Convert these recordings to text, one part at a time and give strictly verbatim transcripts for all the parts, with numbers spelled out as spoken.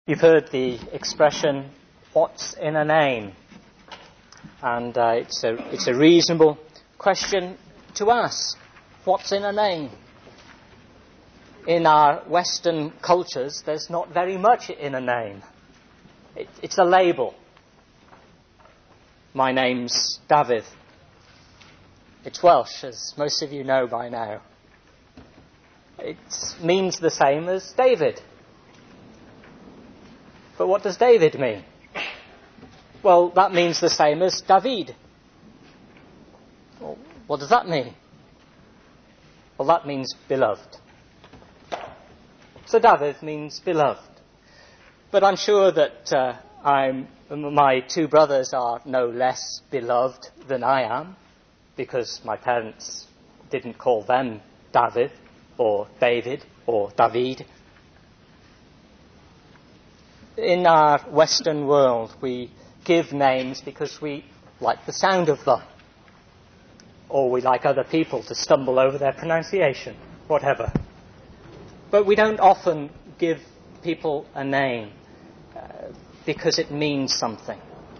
You've heard the expression, what's in a name? And uh, it's a it's a reasonable question to ask. What's in a name? In our Western cultures, there's not very much in a name. It, it's a label. My name's David. It's Welsh, as most of you know by now. It means the same as David. But what does David mean? Well, that means the same as David. Well, what does that mean? Well, that means beloved. So David means beloved. But I'm sure that uh, I'm, my two brothers are no less beloved than I am, because my parents didn't call them David or David or David. In our Western world, we give names because we like the sound of them, or we like other people to stumble over their pronunciation, whatever. But we don't often give people a name uh, because it means something.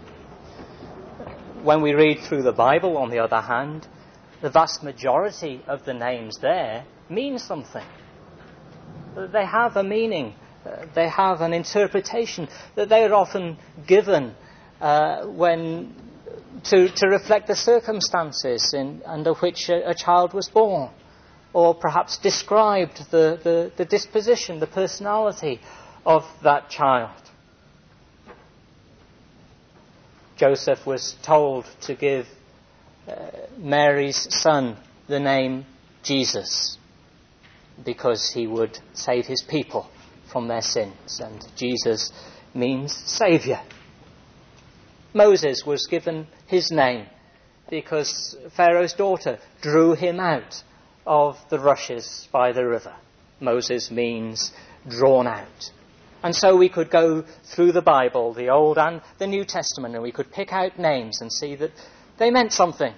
When we read through the Bible, on the other hand, the vast majority of the names there mean something. They have a meaning. Uh, they have an interpretation that they are often given uh, when to, to reflect the circumstances in, under which a, a child was born, or perhaps described the, the, the disposition, the personality of that child. Joseph was told to give uh, Mary's son the name Jesus, because he would save his people from their sins, and Jesus means Saviour. Moses was given his name because Pharaoh's daughter drew him out of the rushes by the river. Moses means drawn out. And so we could go through the Bible, the Old and the New Testament, and we could pick out names and see that they meant something.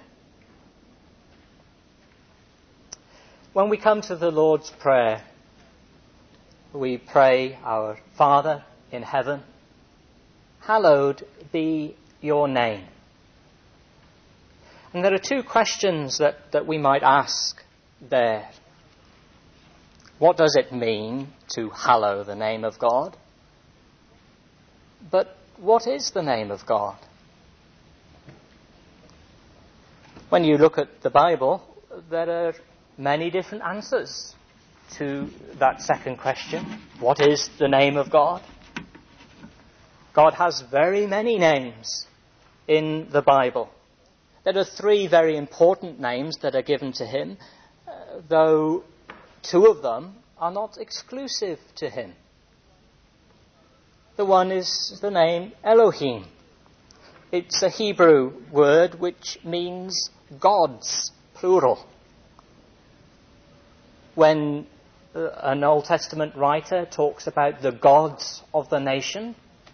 When we come to the Lord's Prayer, we pray, Our Father in heaven, hallowed be your name. And there are two questions that, that we might ask there. What does it mean to hallow the name of God? But what is the name of God? When you look at the Bible, there are many different answers to that second question. What is the name of God? God has very many names in the Bible. There are three very important names that are given to him, uh, though two of them are not exclusive to him. The one is the name Elohim. It's a Hebrew word which means gods, plural. When uh, an Old Testament writer talks about the gods of the nation,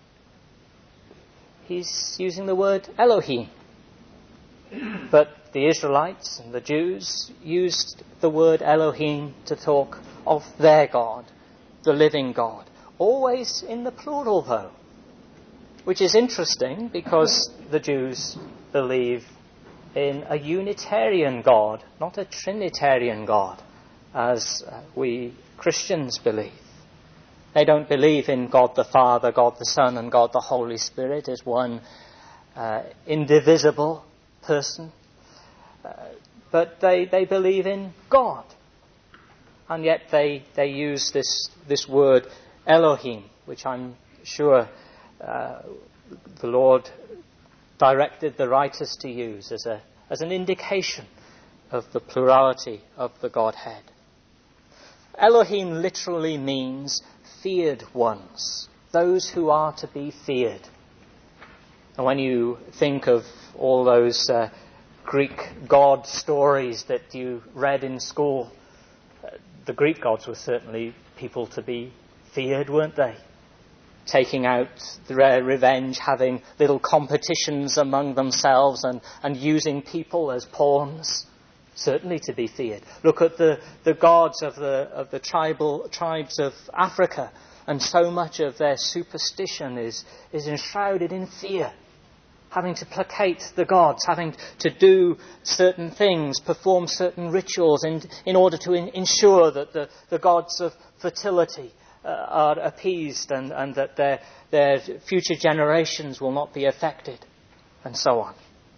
he's using the word Elohim. But the Israelites and the Jews used the word Elohim to talk of their God, the living God. Always in the plural, though. Which is interesting because the Jews believe in a Unitarian God, not a Trinitarian God, as we Christians believe. They don't believe in God the Father, God the Son, and God the Holy Spirit as one uh, indivisible person. Uh, but they, they believe in God. And yet they, they use this, this word Elohim, which I'm sure uh, the Lord directed the writers to use as a as an indication of the plurality of the Godhead. Elohim literally means feared ones, those who are to be feared. And when you think of all those uh, Greek god stories that you read in school, uh, the Greek gods were certainly people to be feared, weren't they? Taking out their revenge, having little competitions among themselves and, and using people as pawns. Certainly to be feared. Look at the, the gods of the of the tribal tribes of Africa. And so much of their superstition is, is enshrouded in fear. Having to placate the gods, having to do certain things, perform certain rituals in, in order to in, ensure that the, the gods of fertility uh, are appeased and, and that their, their future generations will not be affected, and so on.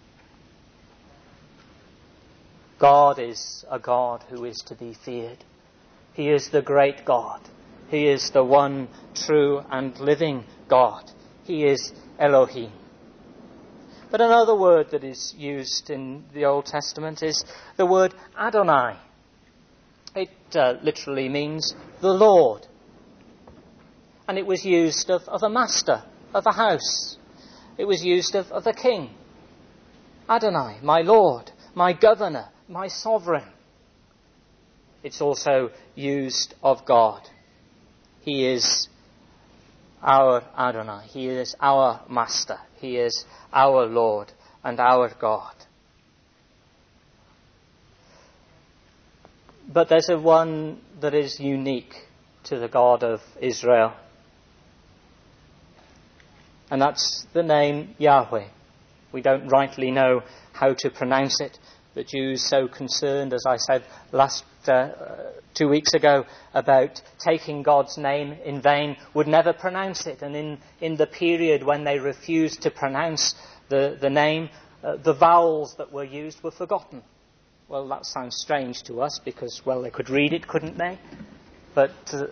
God is a God who is to be feared. He is the great God. He is the one true and living God. He is Elohim. But another word that is used in the Old Testament is the word Adonai. It uh, literally means the Lord. And it was used of, of a master, of a house. It was used of, of a king. Adonai, my Lord, my governor, my sovereign. It's also used of God. He is our Adonai. He is our master. He is our Lord and our God. But there's a one that is unique to the God of Israel. And that's the name Yahweh. We don't rightly know how to pronounce it. The Jews, so concerned, as I said last uh, two weeks ago, about taking God's name in vain, would never pronounce it. And in, in the period when they refused to pronounce the, the name, uh, the vowels that were used were forgotten. Well, that sounds strange to us because, well, they could read it, couldn't they? But uh,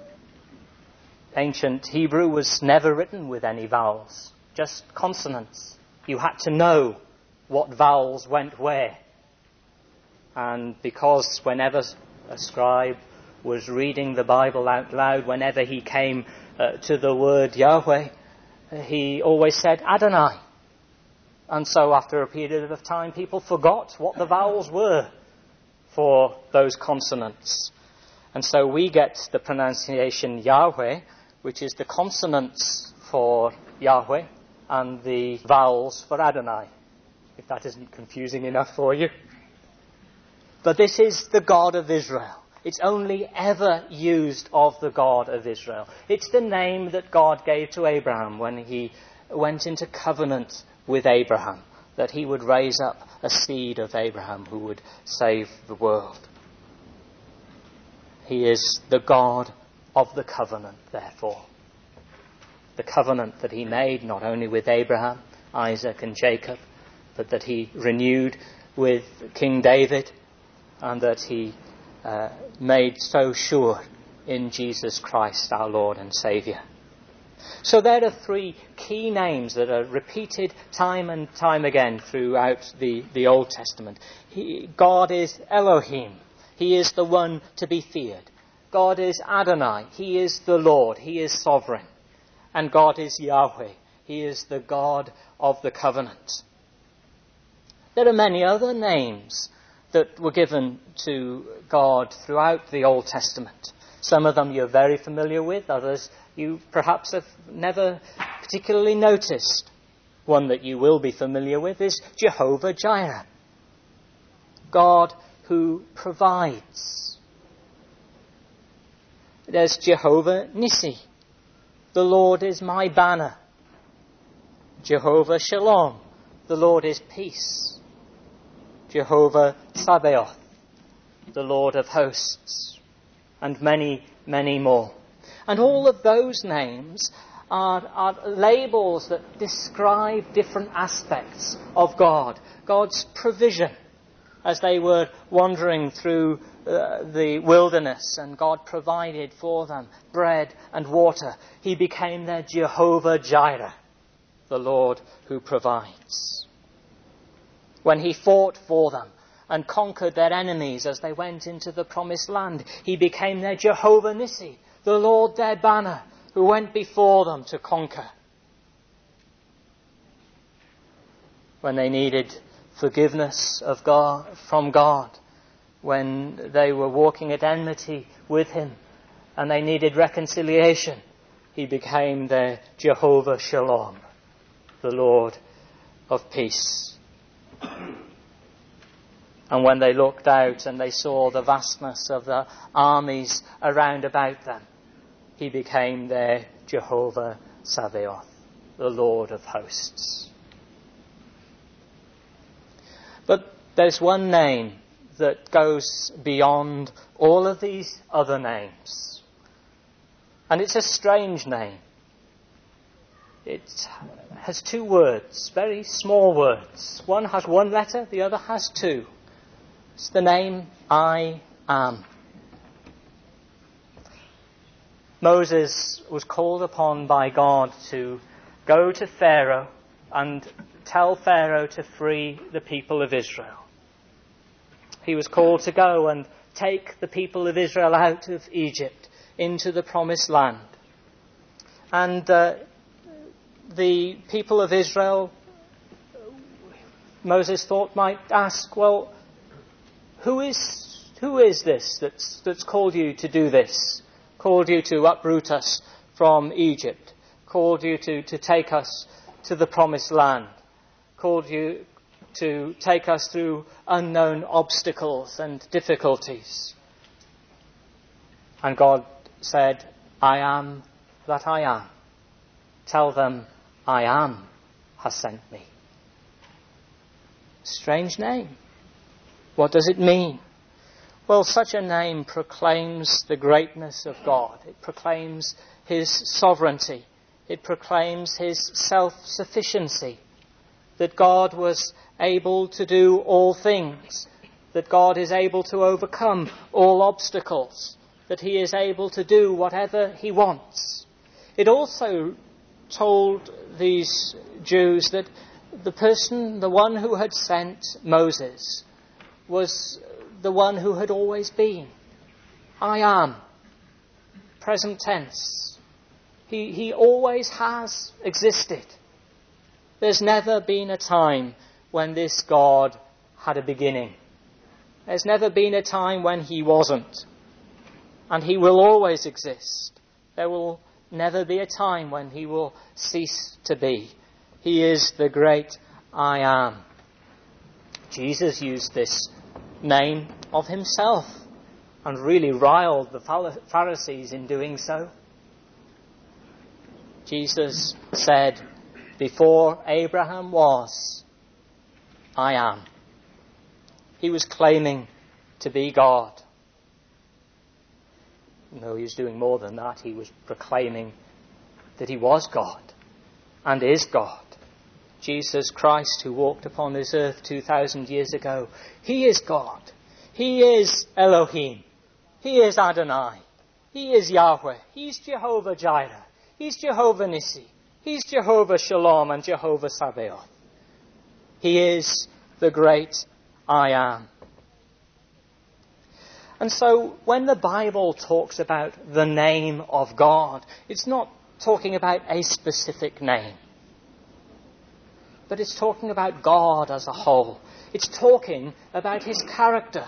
ancient Hebrew was never written with any vowels, just consonants. You had to know what vowels went where. And because whenever a scribe was reading the Bible out loud, whenever he came uh, to the word Yahweh, he always said Adonai. And so after a period of time, people forgot what the vowels were for those consonants. And so we get the pronunciation Yahweh, which is the consonants for Yahweh and the vowels for Adonai, if that isn't confusing enough for you. But this is the God of Israel. It's only ever used of the God of Israel. It's the name that God gave to Abraham when he went into covenant with Abraham, that he would raise up a seed of Abraham who would save the world. He is the God of the covenant, therefore. The covenant that he made not only with Abraham, Isaac and Jacob, but that he renewed with King David, and that he uh, made so sure in Jesus Christ, our Lord and Saviour. So there are three key names that are repeated time and time again throughout the, the Old Testament. He, God is Elohim. He is the one to be feared. God is Adonai. He is the Lord. He is sovereign. And God is Yahweh. He is the God of the covenant. There are many other names that were given to God throughout the Old Testament. Some of them you're very familiar with, others you perhaps have never particularly noticed. One that you will be familiar with is Jehovah Jireh, God who provides. There's Jehovah Nissi, the Lord is my banner. Jehovah Shalom, the Lord is peace. Jehovah Sabaoth, the Lord of hosts, and many, many more. And all of those names are, are labels that describe different aspects of God. God's provision as they were wandering through uh, the wilderness, and God provided for them bread and water. He became their Jehovah Jireh, the Lord who provides. When he fought for them and conquered their enemies as they went into the promised land, he became their Jehovah Nissi, the Lord their banner, who went before them to conquer. When they needed forgiveness of God, from God, when they were walking at enmity with him and they needed reconciliation, he became their Jehovah Shalom, the Lord of peace. And when they looked out and they saw the vastness of the armies around about them, he became their Jehovah Sabaoth, the Lord of hosts. But there's one name that goes beyond all of these other names. And it's a strange name. It has two words, very small words. One has one letter, the other has two. It's the name I am. Moses was called upon by God to go to Pharaoh and tell Pharaoh to free the people of Israel. He was called to go and take the people of Israel out of Egypt into the promised land. And uh, the people of Israel, Moses thought, might ask, well, who is who is this that's, that's called you to do this? Called you to uproot us from Egypt? Called you to, to take us to the promised land? Called you to take us through unknown obstacles and difficulties? And God said, I am that I am. Tell them, I am has sent me. Strange name. What does it mean? Well, such a name proclaims the greatness of God. It proclaims his sovereignty. It proclaims his self-sufficiency. That God was able to do all things. That God is able to overcome all obstacles. That he is able to do whatever he wants. It also told these Jews that the person, the one who had sent Moses, was the one who had always been. I am. Present tense. He, he always has existed. There's never been a time when this God had a beginning. There's never been a time when he wasn't. And he will always exist. There will never be a time when he will cease to be. He is the great I am. Jesus used this name of himself and really riled the Pharisees in doing so. Jesus said, before Abraham was, I am. He was claiming to be God. No, he was doing more than that. He was proclaiming that he was God and is God. Jesus Christ, who walked upon this earth two thousand years ago, he is God. He is Elohim. He is Adonai. He is Yahweh. He's Jehovah Jireh. He's Jehovah Nissi. He's Jehovah Shalom and Jehovah Sabaoth. He is the great I am. And so when the Bible talks about the name of God, it's not talking about a specific name, but it's talking about God as a whole. It's talking about his character.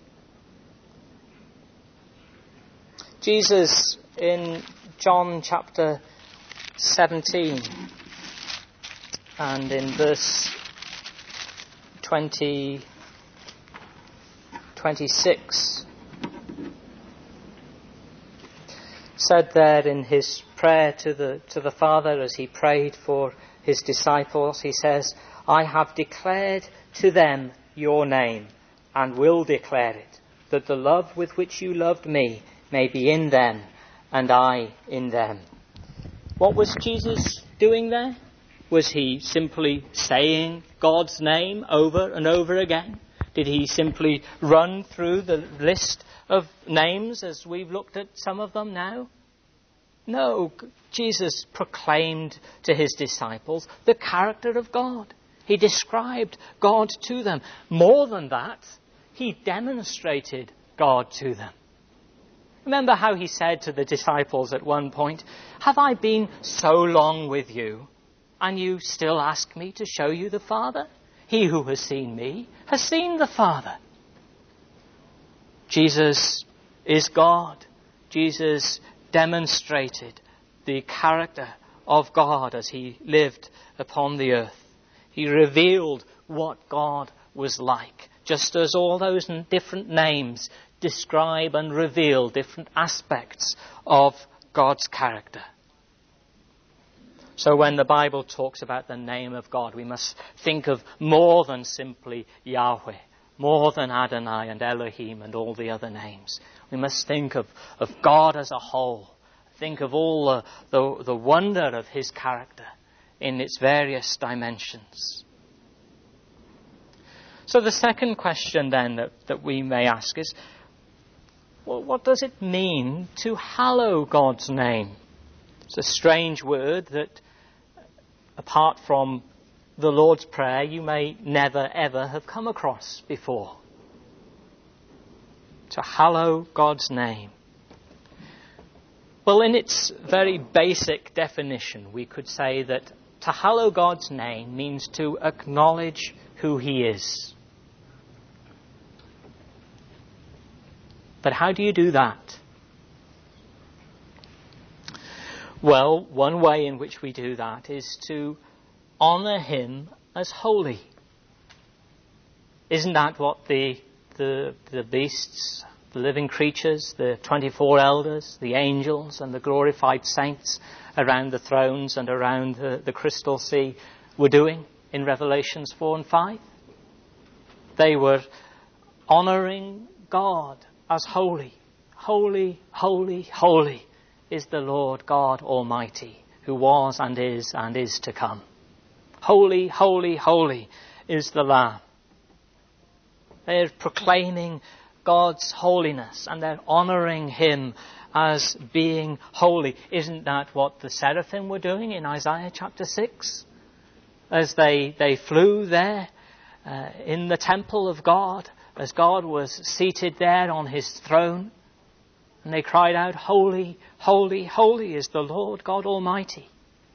Jesus, in John chapter seventeen and in verse twenty, twenty-six, said there in his prayer to the to the Father as he prayed for his disciples, he says, I have declared to them your name and will declare it, that the love with which you loved me may be in them and I in them. What was Jesus doing there? Was he simply saying God's name over and over again? Did he simply run through the list of names as we've looked at some of them now? No, Jesus proclaimed to his disciples the character of God. He described God to them. More than that, he demonstrated God to them. Remember how he said to the disciples at one point, have I been so long with you, and you still ask me to show you the Father? He who has seen me has seen the Father. Jesus is God. Jesus demonstrated the character of God as he lived upon the earth. He revealed what God was like, just as all those different names describe and reveal different aspects of God's character. So when the Bible talks about the name of God, we must think of more than simply Yahweh, more than Adonai and Elohim and all the other names. We must think of, of God as a whole. Think of all the, the, the wonder of his character in its various dimensions. So the second question then that, that we may ask is, well, what does it mean to hallow God's name? It's a strange word that, apart from the Lord's Prayer, you may never ever have come across before. To hallow God's name. Well, in its very basic definition, we could say that to hallow God's name means to acknowledge who he is. But how do you do that? Well, one way in which we do that is to honour him as holy. Isn't that what the, the, the beasts, the living creatures, the twenty-four elders, the angels and the glorified saints around the thrones and around the, the crystal sea were doing in Revelations four and five? They were honouring God as holy. Holy, holy, holy is the Lord God Almighty, who was and is and is to come. Holy, holy, holy is the Lamb. They're proclaiming God's holiness and they're honouring him as being holy. Isn't that what the seraphim were doing in Isaiah chapter six? As they, they flew there uh, in the temple of God, as God was seated there on his throne, and they cried out, holy, holy, holy is the Lord God Almighty.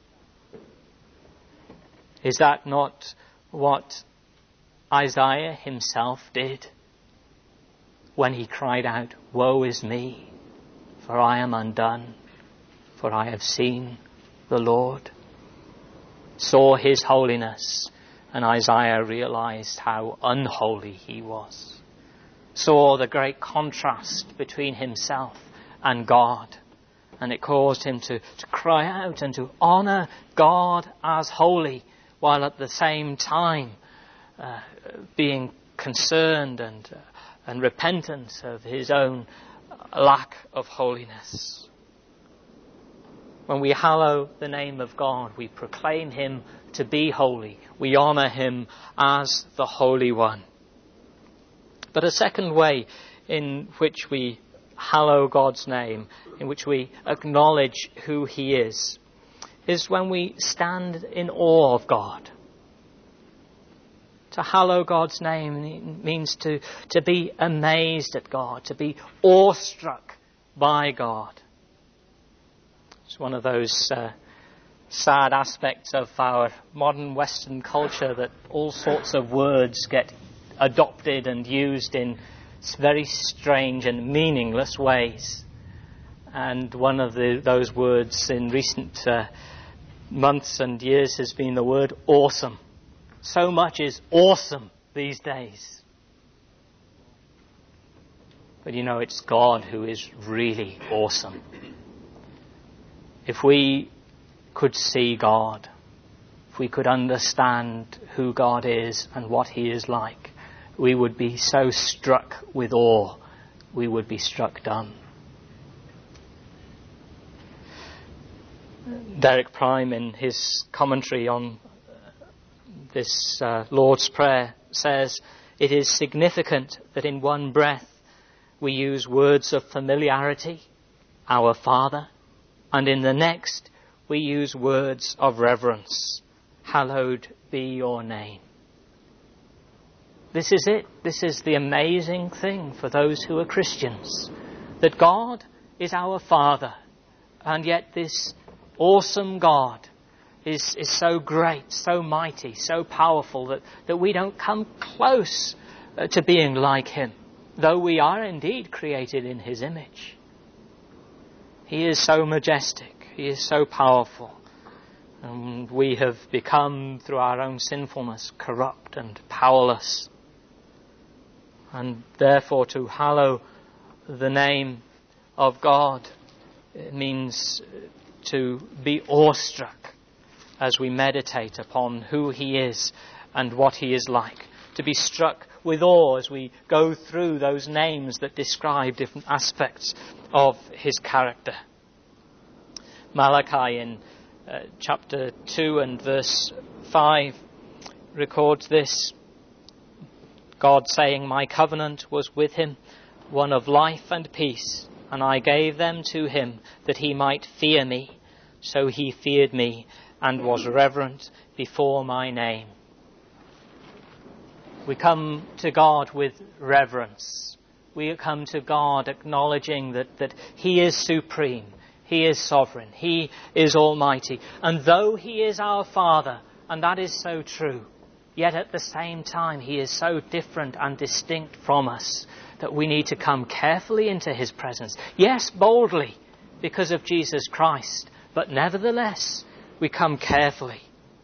Is that not what Isaiah himself did when he cried out, woe is me, for I am undone, for I have seen the Lord? Saw his holiness, and Isaiah realized how unholy he was. Saw the great contrast between himself and God. And it caused him to, to cry out and to honour God as holy, while at the same time uh, being concerned and, uh, and repentant of his own lack of holiness. When we hallow the name of God, we proclaim him to be holy. We honour him as the Holy One. But a second way in which we hallow God's name, in which we acknowledge who he is, is when we stand in awe of God. To hallow God's name means to, to be amazed at God, to be awestruck by God. It's one of those uh, sad aspects of our modern Western culture that all sorts of words get adopted and used in very strange and meaningless ways. And one of the, those words in recent uh, months and years has been the word awesome. So much is awesome these days. But you know, it's God who is really awesome. If we could see God, if we could understand who God is and what he is like, we would be so struck with awe, we would be struck dumb. Derek Prime, in his commentary on this uh, Lord's Prayer, says, it is significant that in one breath we use words of familiarity, our Father, and in the next we use words of reverence, hallowed be your name. This is it. This is the amazing thing for those who are Christians, that God is our Father, and yet this awesome God is, is so great, so mighty, so powerful that, that we don't come close uh, to being like him, though we are indeed created in his image. He is so majestic, he is so powerful, and we have become, through our own sinfulness, corrupt and powerless. And therefore to hallow the name of God It means to be awestruck as we meditate upon who he is and what he is like. To be struck with awe as we go through those names that describe different aspects of his character. Malachi in uh, chapter two and verse five records this. God saying, "My covenant was with him, one of life and peace, and I gave them to him that he might fear me. So he feared me and was reverent before my name." We come to God with reverence. We come to God acknowledging that, that he is supreme. He is sovereign. He is almighty. And though he is our Father, and that is so true, yet at the same time he is so different and distinct from us that we need to come carefully into his presence. Yes, boldly, because of Jesus Christ, but nevertheless we come carefully,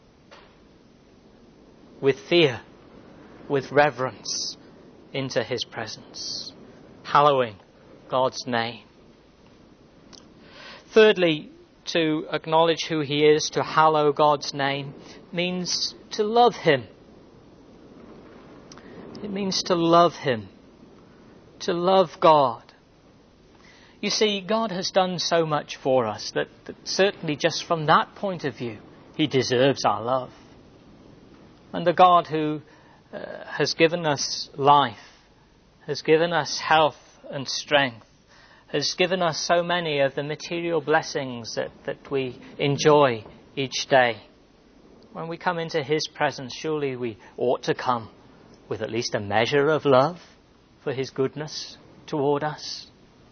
with fear, with reverence, into his presence, hallowing God's name. Thirdly, to acknowledge who he is, to hallow God's name, means to love him. It means to love him, to love God. You see, God has done so much for us that, that certainly just from that point of view, he deserves our love. And the God who uh, has given us life, has given us health and strength, has given us so many of the material blessings that, that we enjoy each day. When we come into his presence, surely we ought to come with at least a measure of love for his goodness toward us.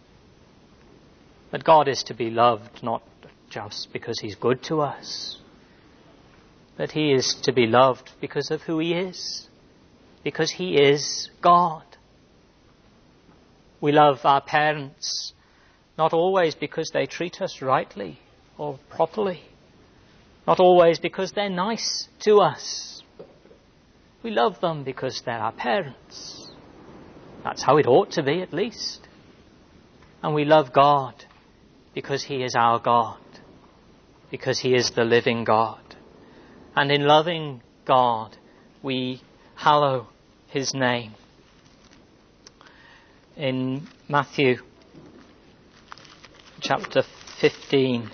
But God is to be loved not just because he's good to us, but he is to be loved because of who he is, because he is God. We love our parents not always because they treat us rightly or properly, not always because they're nice to us. We love them because they're our parents. That's how it ought to be, at least. And we love God because he is our God, because he is the living God. And in loving God, we hallow his name. In Matthew chapter fifteen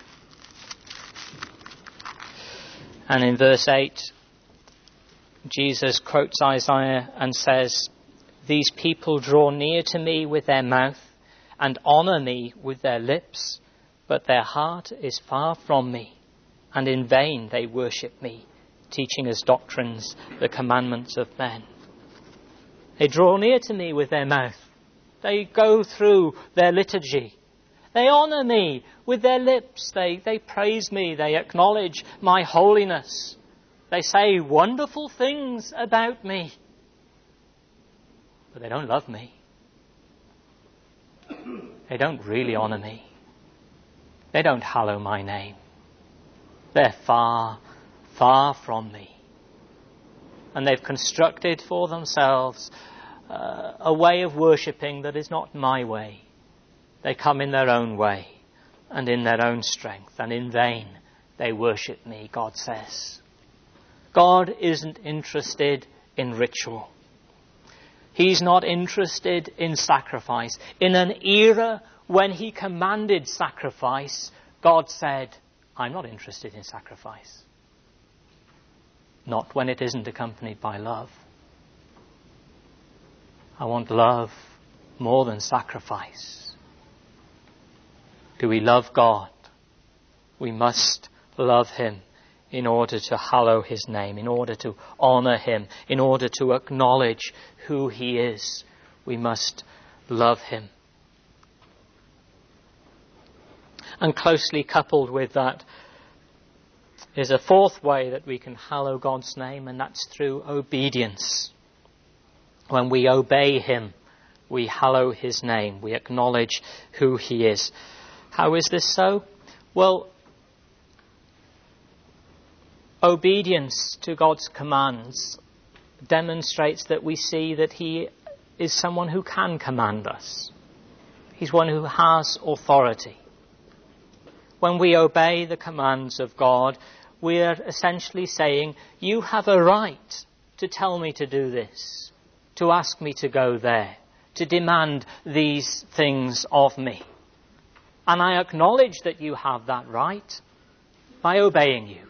and in verse eight, Jesus quotes Isaiah and says, "These people draw near to me with their mouth and honour me with their lips, but their heart is far from me, and in vain they worship me, teaching as doctrines the commandments of men." They draw near to me with their mouth. They go through their liturgy. They honour me with their lips. They, they praise me. They acknowledge my holiness. They say wonderful things about me. But they don't love me. They don't really honour me. They don't hallow my name. They're far, far from me. And they've constructed for themselves uh, a way of worshipping that is not my way. They come in their own way and in their own strength, and in vain they worship me, God says. God isn't interested in ritual. He's not interested in sacrifice. In an era when he commanded sacrifice, God said, "I'm not interested in sacrifice." Not when it isn't accompanied by love. I want love more than sacrifice. Do we love God? We must love him in order to hallow his name, in order to honour him, in order to acknowledge who he is. We must love him. And closely coupled with that is a fourth way that we can hallow God's name, and that's through obedience. When we obey him, we hallow his name. We acknowledge who he is. How is this so? Well, obedience to God's commands demonstrates that we see that he is someone who can command us. He's one who has authority. when we obey the commands of God, we are essentially saying, you have a right to tell me to do this, to ask me to go there, to demand these things of me. And I acknowledge that you have that right by obeying you.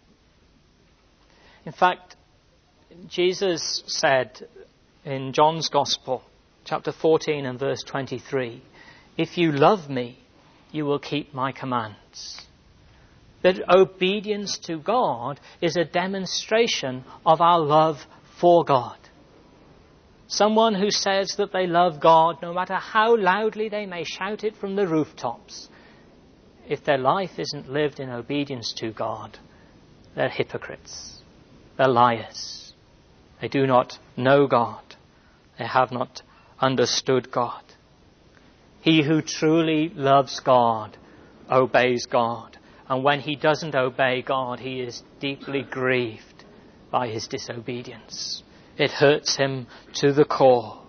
In fact, Jesus said in John's Gospel, chapter fourteen and verse twenty-three, if you love me, you will keep my commands. That obedience to God is a demonstration of our love for God. Someone who says that they love God, no matter how loudly they may shout it from the rooftops, if their life isn't lived in obedience to God, they're hypocrites. They're liars. They do not know God. They have not understood God. He who truly loves God obeys God. And when he doesn't obey God, he is deeply grieved by his disobedience. It hurts him to the core.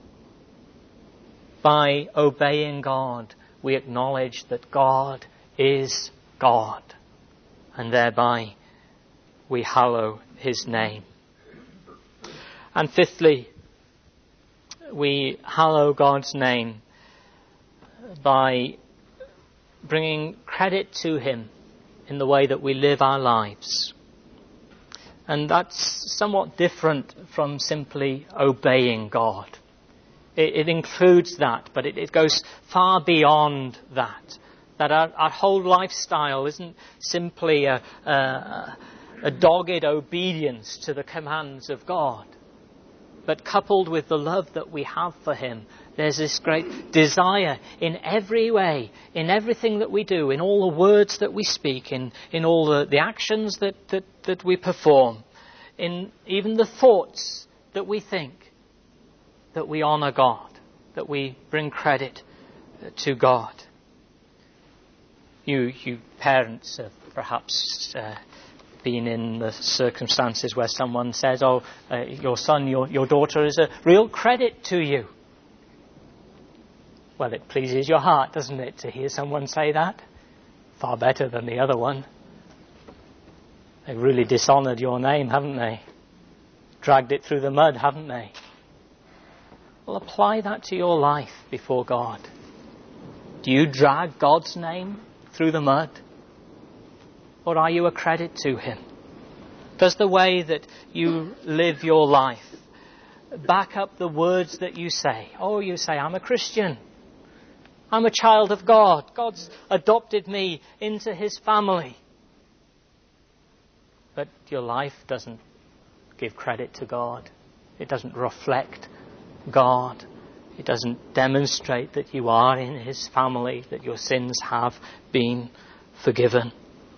By obeying God, we acknowledge that God is God. And thereby, we hallow his name. And fifthly, we hallow God's name by bringing credit to him in the way that we live our lives. And that's somewhat different from simply obeying God. It, it includes that, but it, it goes far beyond that. That our, our whole lifestyle isn't simply a, a, a dogged obedience to the commands of God, but coupled with the love that we have for him, there's this great desire in every way, in everything that we do, in all the words that we speak, in, in all the, the actions that, that, that we perform, in even the thoughts that we think, that we honour God, that we bring credit to God. You, you parents have perhaps uh, been in the circumstances where someone says, oh, uh, your son, your, your daughter is a real credit to you. Well, it pleases your heart, doesn't it, to hear someone say that? Far better than the other one. They've really dishonoured your name, haven't they? Dragged it through the mud, haven't they? Well, apply that to your life before God. Do you drag God's name through the mud? Or are you a credit to him? Does the way that you live your life back up the words that you say? Oh, you say, I'm a Christian. I'm a child of God. God's adopted me into his family. But your life doesn't give credit to God. It doesn't reflect God. It doesn't demonstrate that you are in his family, that your sins have been forgiven.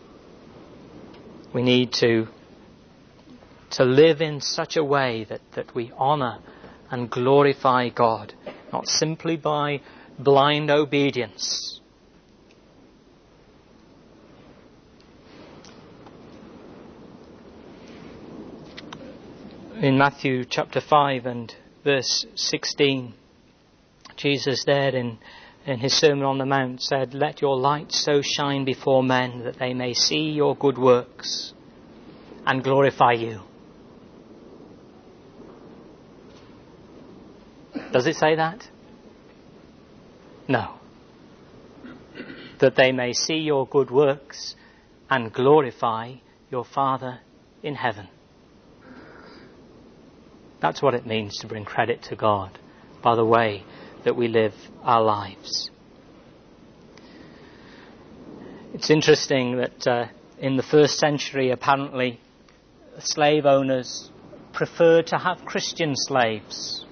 We need to, to live in such a way that, that we honour and glorify God, not simply by blind obedience. In Matthew chapter five and verse sixteen, Jesus there in, in his Sermon on the Mount said, let your light so shine before men that they may see your good works and glorify you. Does it say that? No. That they may see your good works and glorify your Father in heaven. That's what it means to bring credit to God by the way that we live our lives. It's interesting that uh, in the first century, apparently, slave owners preferred to have Christian slaves.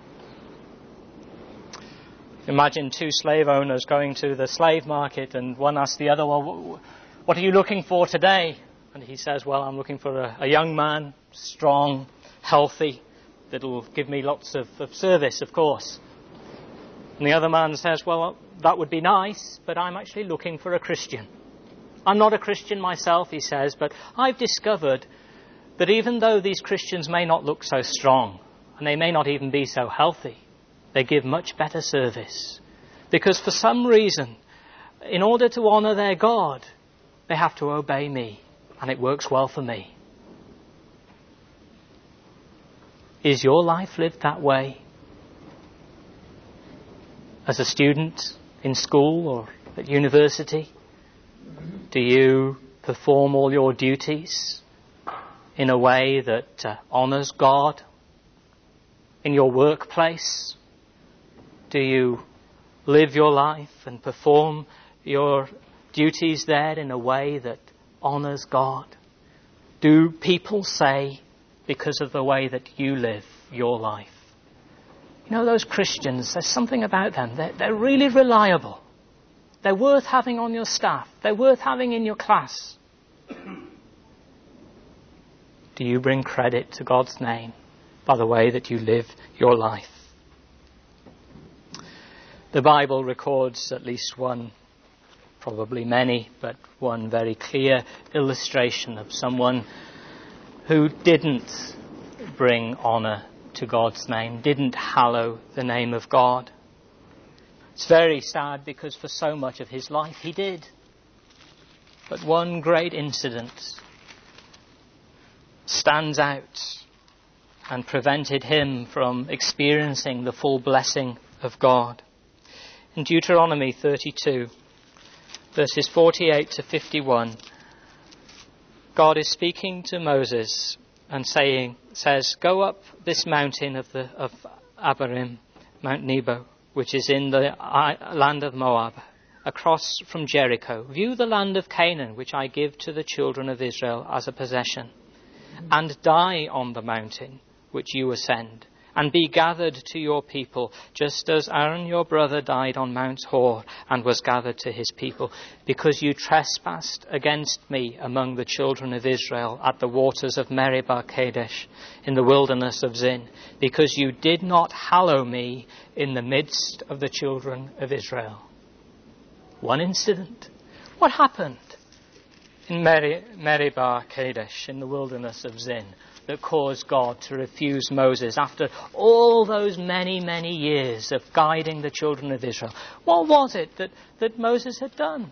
Imagine two slave owners going to the slave market and one asks the other, well, what are you looking for today? And he says, well, I'm looking for a, a young man, strong, healthy, that'll give me lots of, of service, of course. And the other man says, well, that would be nice, but I'm actually looking for a Christian. I'm not a Christian myself, he says, but I've discovered that even though these Christians may not look so strong, and they may not even be so healthy, they give much better service. Because for some reason, in order to honour their God, they have to obey me, and it works well for me. Is your life lived that way? As a student in school or at university, do you perform all your duties in a way that uh, honours God? In your workplace, do you live your life and perform your duties there in a way that honours God? Do people say, because of the way that you live your life? You know, those Christians, there's something about them. They're, they're really reliable. They're worth having on your staff. They're worth having in your class. Do you bring credit to God's name by the way that you live your life? The Bible records at least one, probably many, but one very clear illustration of someone who didn't bring honour to God's name, didn't hallow the name of God. It's very sad because for so much of his life he did. But one great incident stands out and prevented him from experiencing the full blessing of God. In Deuteronomy thirty-two, verses forty-eight to fifty-one, God is speaking to Moses and saying, says, "Go up this mountain of the of Abarim, Mount Nebo, which is in the land of Moab, across from Jericho. View the land of Canaan, which I give to the children of Israel as a possession, and die on the mountain which you ascend, and be gathered to your people, just as Aaron your brother died on Mount Hor and was gathered to his people, because you trespassed against me among the children of Israel at the waters of Meribah Kadesh in the wilderness of Zin, because you did not hallow me in the midst of the children of Israel." One incident. What happened in Meri- Meribah Kadesh in the wilderness of Zin that caused God to refuse Moses after all those many, many years of guiding the children of Israel? What was it that, that Moses had done?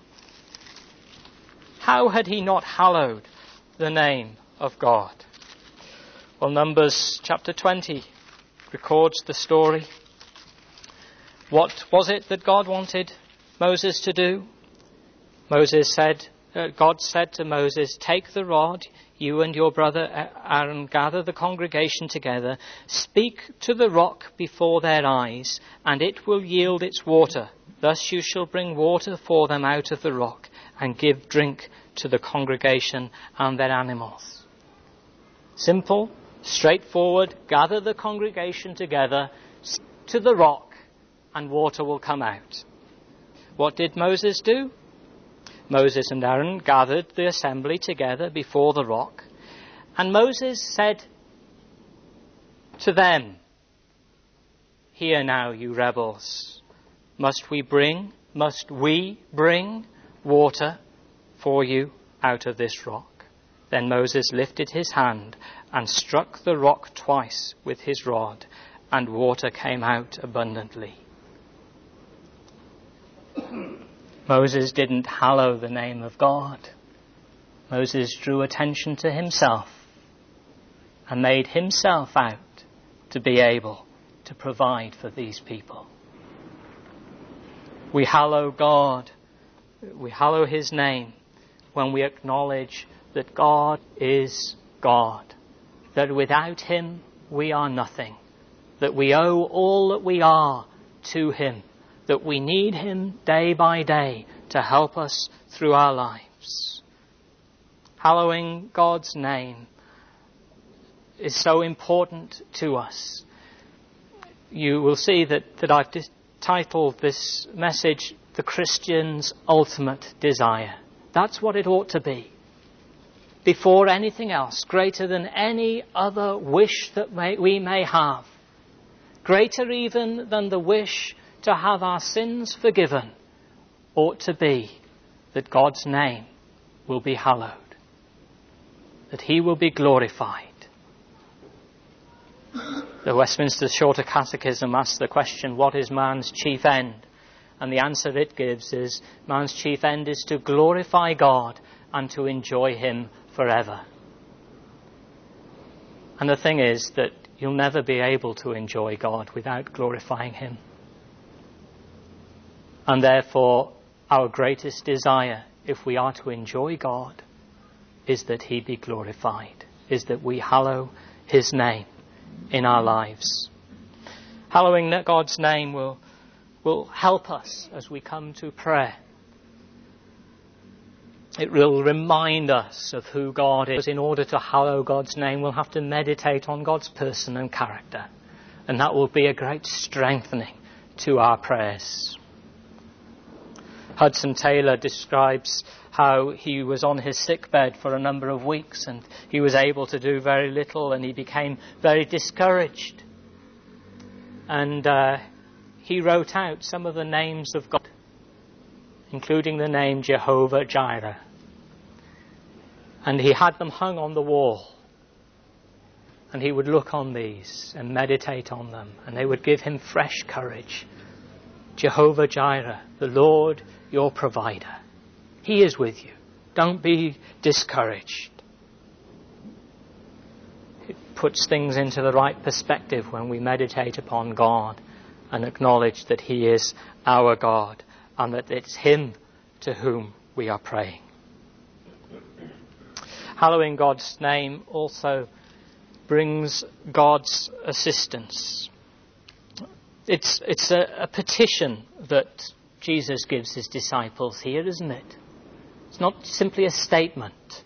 How had he not hallowed the name of God? Well, Numbers chapter twenty records the story. What was it that God wanted Moses to do? Moses said, uh, God said to Moses, "Take the rod, you and your brother Aaron, gather the congregation together, speak to the rock before their eyes, and it will yield its water. Thus you shall bring water for them out of the rock, and give drink to the congregation and their animals." Simple, straightforward. Gather the congregation together to the rock, and water will come out. What did Moses do? Moses and Aaron gathered the assembly together before the rock, and Moses said to them, "Hear now, you rebels, must we bring, must we bring water for you out of this rock?" Then Moses lifted his hand and struck the rock twice with his rod, and water came out abundantly. Moses didn't hallow the name of God. Moses drew attention to himself and made himself out to be able to provide for these people. We hallow God, we hallow his name when we acknowledge that God is God, that without him we are nothing, that we owe all that we are to him, that we need him day by day to help us through our lives. Hallowing God's name is so important to us. You will see that, that I've titled this message, "The Christian's Ultimate Desire." That's what it ought to be. Before anything else, greater than any other wish that may, we may have, greater even than the wish to have our sins forgiven, ought to be that God's name will be hallowed, that he will be glorified. The Westminster Shorter Catechism asks the question, what is man's chief end? And the answer it gives is, man's chief end is to glorify God and to enjoy him forever. And the thing is that you'll never be able to enjoy God without glorifying him. And therefore, our greatest desire, if we are to enjoy God, is that he be glorified, is that we hallow his name in our lives. Hallowing God's name will, will help us as we come to prayer. It will remind us of who God is. In order to hallow God's name, we'll have to meditate on God's person and character. And that will be a great strengthening to our prayers. Hudson Taylor describes how he was on his sickbed for a number of weeks and he was able to do very little, and he became very discouraged. And uh, he wrote out some of the names of God, including the name Jehovah Jireh. And he had them hung on the wall. And he would look on these and meditate on them, and they would give him fresh courage. Jehovah Jireh, the Lord your provider. He is with you. Don't be discouraged. It puts things into the right perspective when we meditate upon God and acknowledge that he is our God and that it's him to whom we are praying. Hallowing God's name also brings God's assistance. It's, it's a, a petition that Jesus gives his disciples here, isn't it? It's not simply a statement.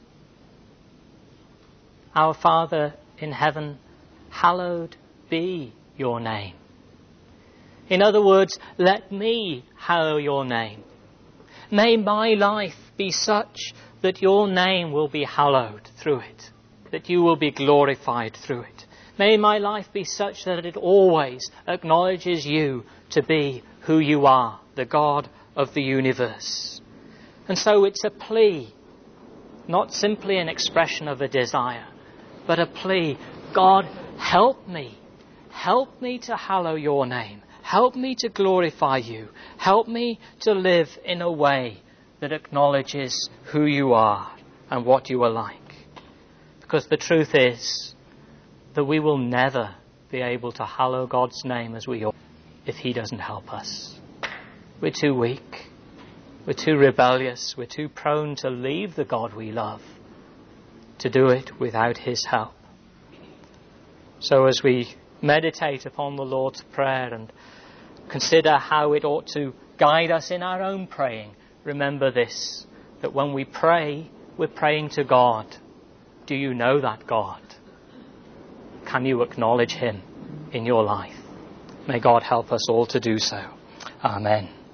Our Father in heaven, hallowed be your name. In other words, let me hallow your name. May my life be such that your name will be hallowed through it, that you will be glorified through it. May my life be such that it always acknowledges you to be who you are, the God of the universe. And so it's a plea, not simply an expression of a desire, but a plea. God, help me. Help me to hallow your name. Help me to glorify you. Help me to live in a way that acknowledges who you are and what you are like. Because the truth is that we will never be able to hallow God's name as we ought if he doesn't help us. We're too weak. We're too rebellious. We're too prone to leave the God we love to do it without his help. So as we meditate upon the Lord's Prayer and consider how it ought to guide us in our own praying, remember this, that when we pray, we're praying to God. Do you know that God? Can you acknowledge him in your life? May God help us all to do so. Amen.